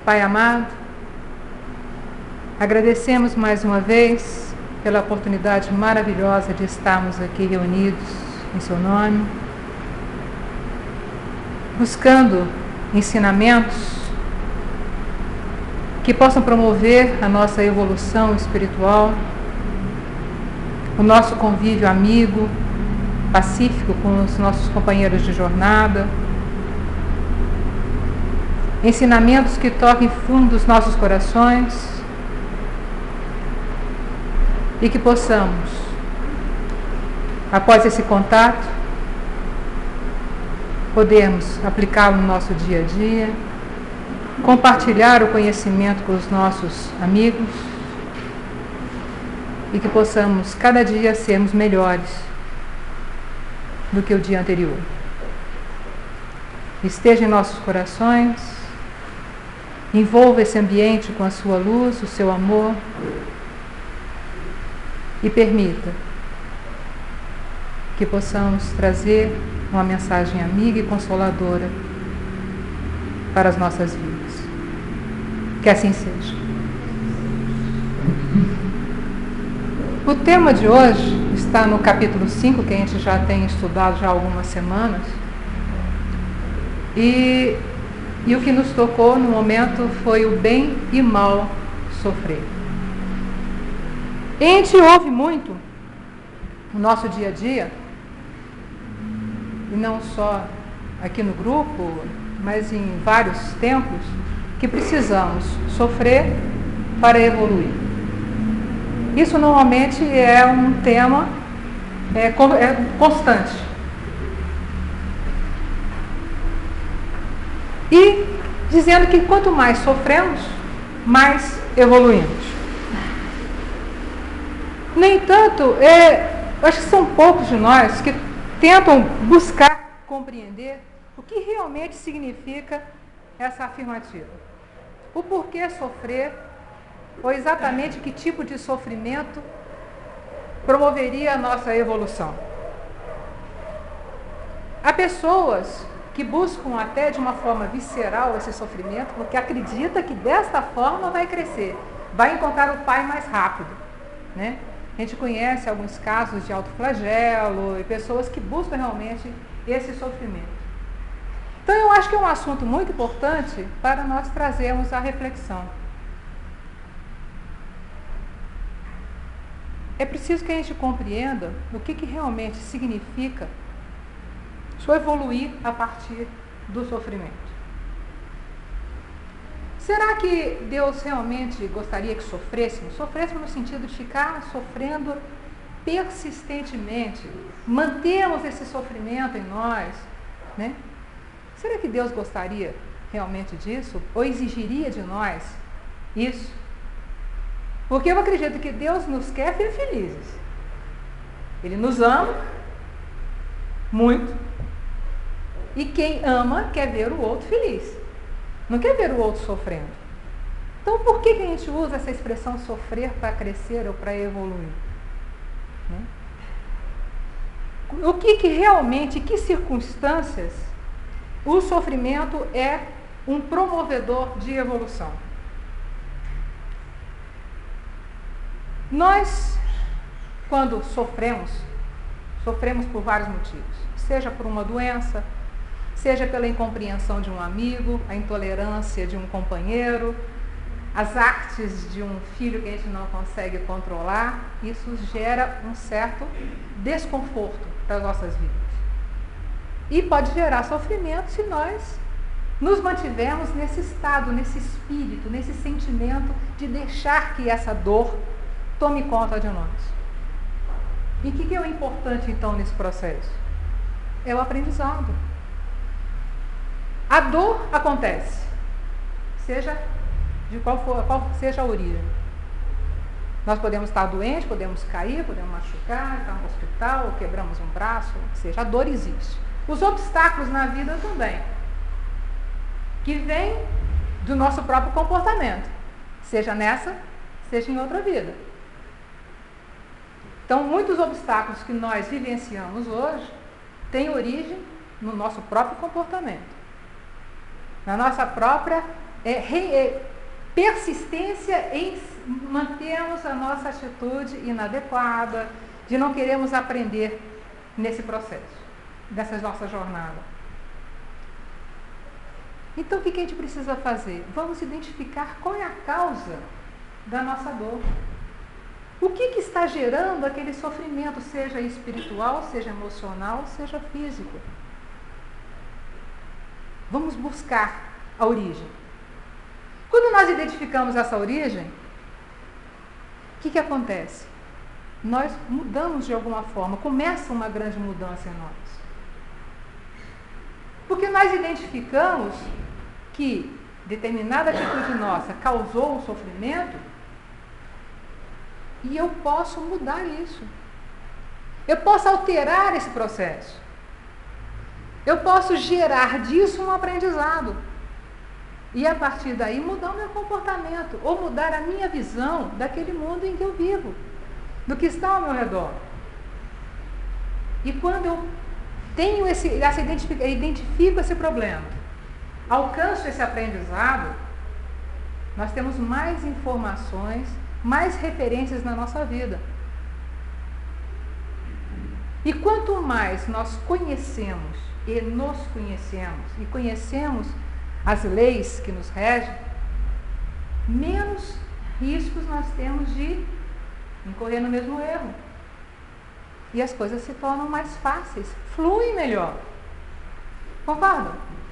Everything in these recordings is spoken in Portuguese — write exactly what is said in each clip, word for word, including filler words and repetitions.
Pai amado, agradecemos mais uma vez pela oportunidade maravilhosa de estarmos aqui reunidos em seu nome, buscando ensinamentos que possam promover a nossa evolução espiritual, o nosso convívio amigo, pacífico com os nossos companheiros de jornada, ensinamentos que toquem fundo os nossos corações e que possamos, após esse contato, podermos aplicá-lo no nosso dia a dia, compartilhar o conhecimento com os nossos amigos e que possamos cada dia sermos melhores do que o dia anterior. Esteja em nossos corações, envolva esse ambiente com a sua luz, o seu amor e permita que possamos trazer uma mensagem amiga e consoladora para as nossas vidas. Que assim seja. O tema de hoje está no capítulo cinco, que a gente já tem estudado já há algumas semanas. E, e o que nos tocou no momento foi o bem e mal sofrer. E a gente ouve muito no nosso dia a dia, e não só aqui no grupo, mas em vários templos, que precisamos sofrer para evoluir. Isso normalmente é um tema é, é constante. E dizendo que quanto mais sofremos, mais evoluímos. No entanto, é, acho que são poucos de nós que tentam buscar compreender o que realmente significa essa afirmativa. O porquê sofrer, ou exatamente que tipo de sofrimento promoveria a nossa evolução. Há pessoas que buscam até de uma forma visceral esse sofrimento, porque acredita que desta forma vai crescer, vai encontrar o Pai mais rápido, né? A gente conhece alguns casos de autoflagelo e pessoas que buscam realmente esse sofrimento. Então eu acho que é um assunto muito importante para nós trazermos a reflexão. É preciso que a gente compreenda o que, que realmente significa só evoluir a partir do sofrimento. Será que Deus realmente gostaria que sofrêssemos? Sofrêssemos no sentido de ficar sofrendo persistentemente, mantermos esse sofrimento em nós, né? Será que Deus gostaria realmente disso? Ou exigiria de nós isso? Porque eu acredito que Deus nos quer felizes. Ele nos ama muito. E quem ama quer ver o outro feliz. Não quer ver o outro sofrendo. Então, por que, que a gente usa essa expressão sofrer para crescer ou para evoluir? Né? O que, que realmente, que circunstâncias o sofrimento é um promovedor de evolução? Nós, quando sofremos, sofremos por vários motivos. Seja por uma doença, seja pela incompreensão de um amigo, a intolerância de um companheiro, as artes de um filho que a gente não consegue controlar. Isso gera um certo desconforto para as nossas vidas. E pode gerar sofrimento se nós nos mantivermos nesse estado, nesse espírito, nesse sentimento de deixar que essa dor tome conta de nós. E o que, que é o importante então nesse processo? É o aprendizado. A dor acontece, seja de qual for, qual seja a origem. Nós podemos estar doentes, podemos cair, podemos machucar, estar no hospital, ou quebramos um braço, ou seja, a dor existe. Os obstáculos na vida também, que vêm do nosso próprio comportamento, seja nessa, seja em outra vida. Então, muitos obstáculos que nós vivenciamos hoje têm origem no nosso próprio comportamento, na nossa própria é, re, é, persistência em mantermos a nossa atitude inadequada, de não queremos aprender nesse processo, dessa nossa jornada. Então, o que a gente precisa fazer? Vamos identificar qual é a causa da nossa dor. O que, que está gerando aquele sofrimento, seja espiritual, seja emocional, seja físico? Vamos buscar a origem. Quando nós identificamos essa origem, o que, que acontece? Nós mudamos de alguma forma, começa uma grande mudança em nós. Porque nós identificamos que determinada atitude nossa causou o sofrimento e eu posso mudar isso. Eu posso alterar esse processo. Eu posso gerar disso um aprendizado. E a partir daí mudar o meu comportamento, ou mudar a minha visão daquele mundo em que eu vivo, do que está ao meu redor. E quando eu tenho esse, essa identifico, identifico esse problema, alcanço esse aprendizado, nós temos mais informações, mais referências na nossa vida. E quanto mais nós conhecemos e nos conhecemos, e conhecemos as leis que nos regem, menos riscos nós temos de incorrer no mesmo erro. E as coisas se tornam mais fáceis, fluem melhor. Concordam?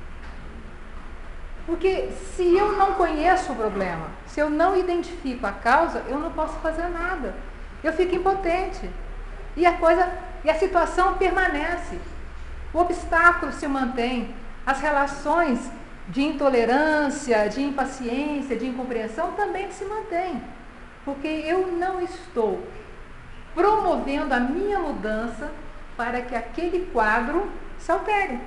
Porque se eu não conheço o problema, se eu não identifico a causa, eu não posso fazer nada. Eu fico impotente. E a coisa, e a situação permanece. O obstáculo se mantém. As relações de intolerância, de impaciência, de incompreensão também se mantêm. Porque eu não estou promovendo a minha mudança para que aquele quadro se altere.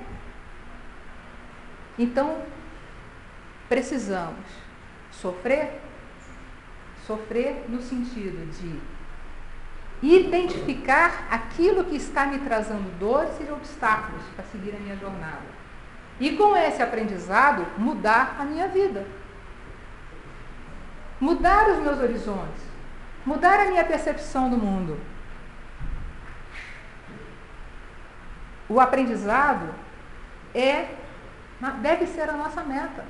Então, precisamos sofrer, sofrer no sentido de identificar aquilo que está me trazendo dores e obstáculos para seguir a minha jornada. E com esse aprendizado, mudar a minha vida. Mudar os meus horizontes. Mudar a minha percepção do mundo. O aprendizado é, deve ser a nossa meta.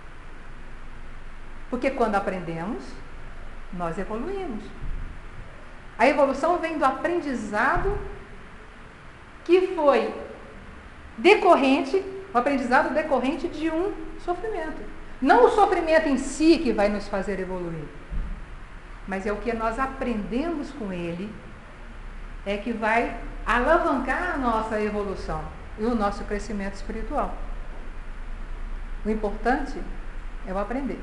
Porque quando aprendemos, nós evoluímos. A evolução vem do aprendizado que foi decorrente, o aprendizado decorrente de um sofrimento. Não o sofrimento em si que vai nos fazer evoluir, mas é o que nós aprendemos com ele, é que vai alavancar a nossa evolução e o nosso crescimento espiritual. O importante é o aprender.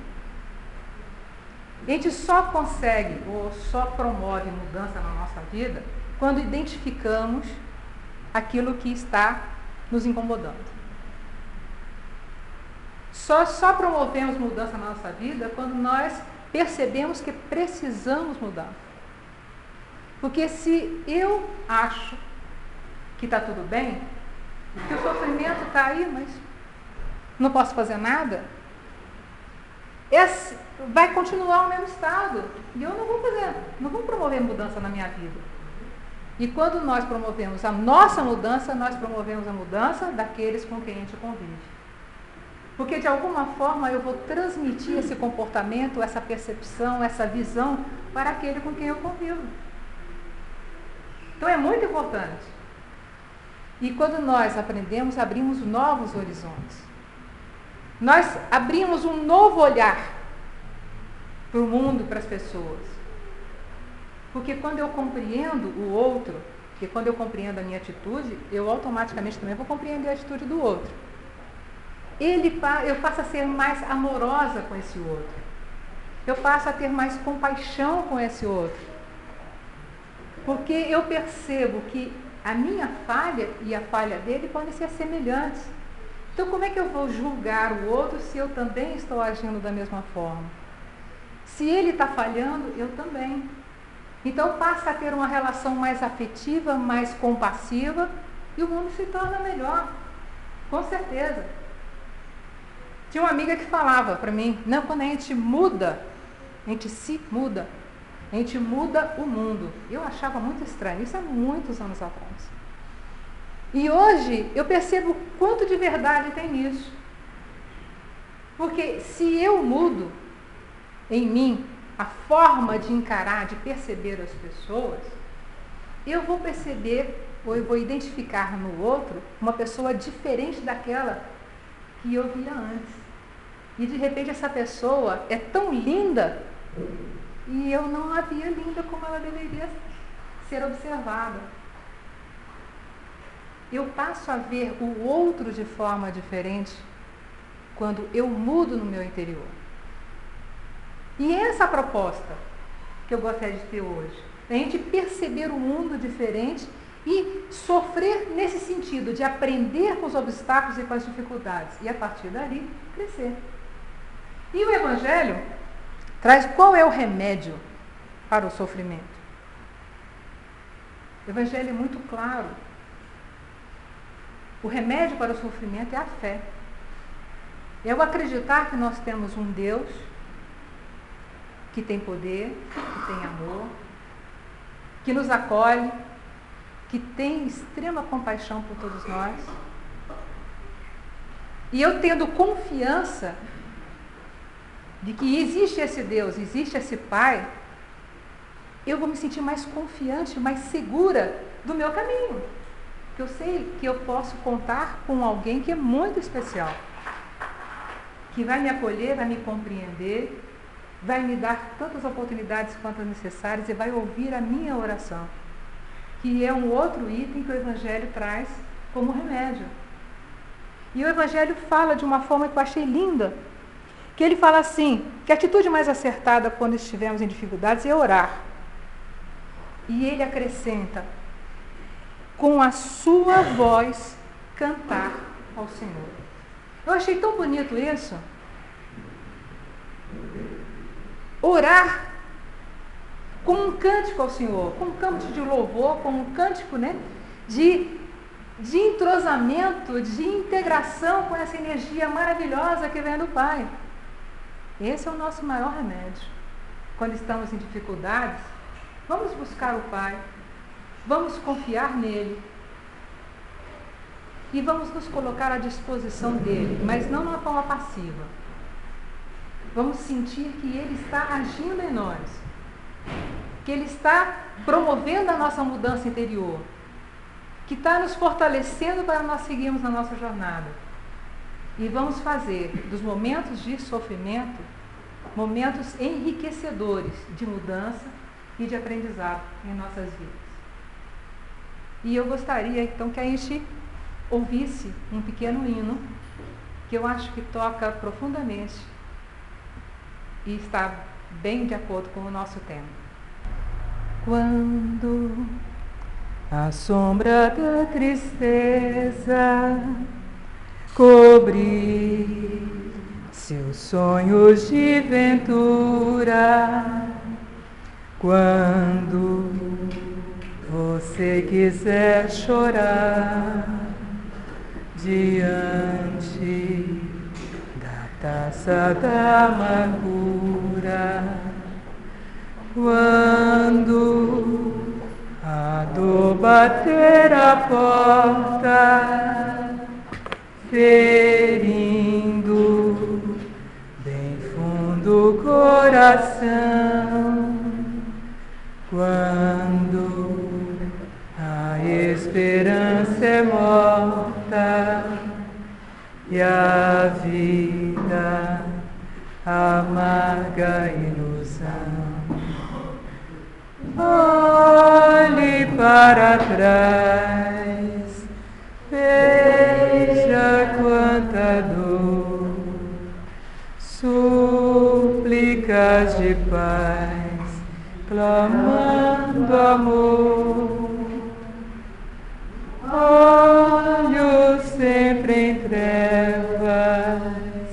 A gente só consegue ou só promove mudança na nossa vida quando identificamos aquilo que está nos incomodando. Só, só promovemos mudança na nossa vida quando nós percebemos que precisamos mudar. Porque se eu acho que está tudo bem, que o sofrimento está aí, mas não posso fazer nada, esse vai continuar o mesmo estado. E eu não vou fazer, não vou promover mudança na minha vida. E quando nós promovemos a nossa mudança, nós promovemos a mudança daqueles com quem a gente convive. Porque de alguma forma eu vou transmitir esse comportamento, essa percepção, essa visão para aquele com quem eu convivo. Então é muito importante. E quando nós aprendemos, abrimos novos horizontes. Nós abrimos um novo olhar para o mundo, para as pessoas. Porque quando eu compreendo o outro, porque quando eu compreendo a minha atitude, eu automaticamente também vou compreender a atitude do outro. Ele, eu passo a ser mais amorosa com esse outro. Eu passo a ter mais compaixão com esse outro. Porque eu percebo que a minha falha e a falha dele podem ser semelhantes. Então, como é que eu vou julgar o outro se eu também estou agindo da mesma forma? Se ele está falhando, eu também. Então, passa a ter uma relação mais afetiva, mais compassiva, e o mundo se torna melhor, com certeza. Tinha uma amiga que falava para mim, não, quando a gente muda, a gente se muda, a gente muda o mundo. Eu achava muito estranho, isso há muitos anos atrás. E hoje eu percebo quanto de verdade tem nisso. Porque se eu mudo em mim a forma de encarar, de perceber as pessoas, eu vou perceber, ou eu vou identificar no outro uma pessoa diferente daquela que eu via antes. E de repente essa pessoa é tão linda e eu não a via linda como ela deveria ser observada. Eu passo a ver o outro de forma diferente quando eu mudo no meu interior. E essa é a proposta que eu gostaria de ter hoje. A gente perceber o mundo diferente e sofrer nesse sentido de aprender com os obstáculos e com as dificuldades. E a partir dali, crescer. E o Evangelho traz qual é o remédio para o sofrimento. O Evangelho é muito claro. O remédio para o sofrimento é a fé. É o acreditar que nós temos um Deus que tem poder, que tem amor, que nos acolhe, que tem extrema compaixão por todos nós. E eu tendo confiança de que existe esse Deus, existe esse Pai, eu vou me sentir mais confiante, mais segura do meu caminho. Porque eu sei que eu posso contar com alguém que é muito especial, que vai me acolher, vai me compreender, vai me dar tantas oportunidades quanto necessárias e vai ouvir a minha oração, que é um outro item que o Evangelho traz como remédio. E o Evangelho fala de uma forma que eu achei linda, que ele fala assim, que a atitude mais acertada quando estivermos em dificuldades é orar. E ele acrescenta, com a sua voz cantar ao Senhor. Eu achei tão bonito isso. Orar com um cântico ao Senhor, com um cântico de louvor, com um cântico, né, de, de entrosamento, de integração com essa energia maravilhosa que vem do Pai. Esse é o nosso maior remédio. Quando estamos em dificuldades, vamos buscar o Pai, vamos confiar nele e vamos nos colocar à disposição dele, mas não numa forma passiva. Vamos sentir que ele está agindo em nós, que ele está promovendo a nossa mudança interior, que está nos fortalecendo para nós seguirmos na nossa jornada. E vamos fazer dos momentos de sofrimento momentos enriquecedores de mudança e de aprendizado em nossas vidas. E eu gostaria então que a gente ouvisse um pequeno hino que eu acho que toca profundamente e está bem de acordo com o nosso tema. Quando a sombra da tristeza cobrir seus sonhos de ventura, quando você quiser chorar diante da taça da amargura, quando a dor bater a porta, ferindo bem fundo o coração, quando a esperança é morta e a vida amarga ilusão, olhe para trás, veja quanta dor, súplicas de paz, clamando amor, olhos sempre em trevas,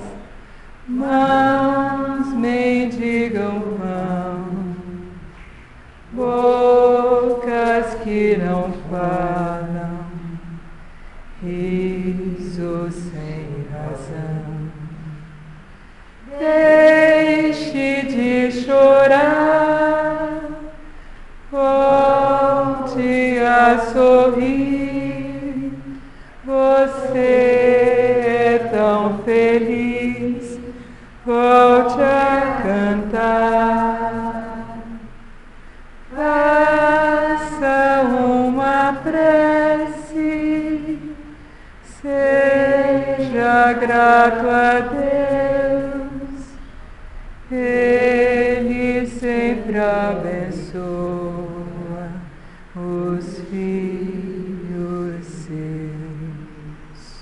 mãos mendigam pão, bocas que não falam, risos sem razão. grato a Deus.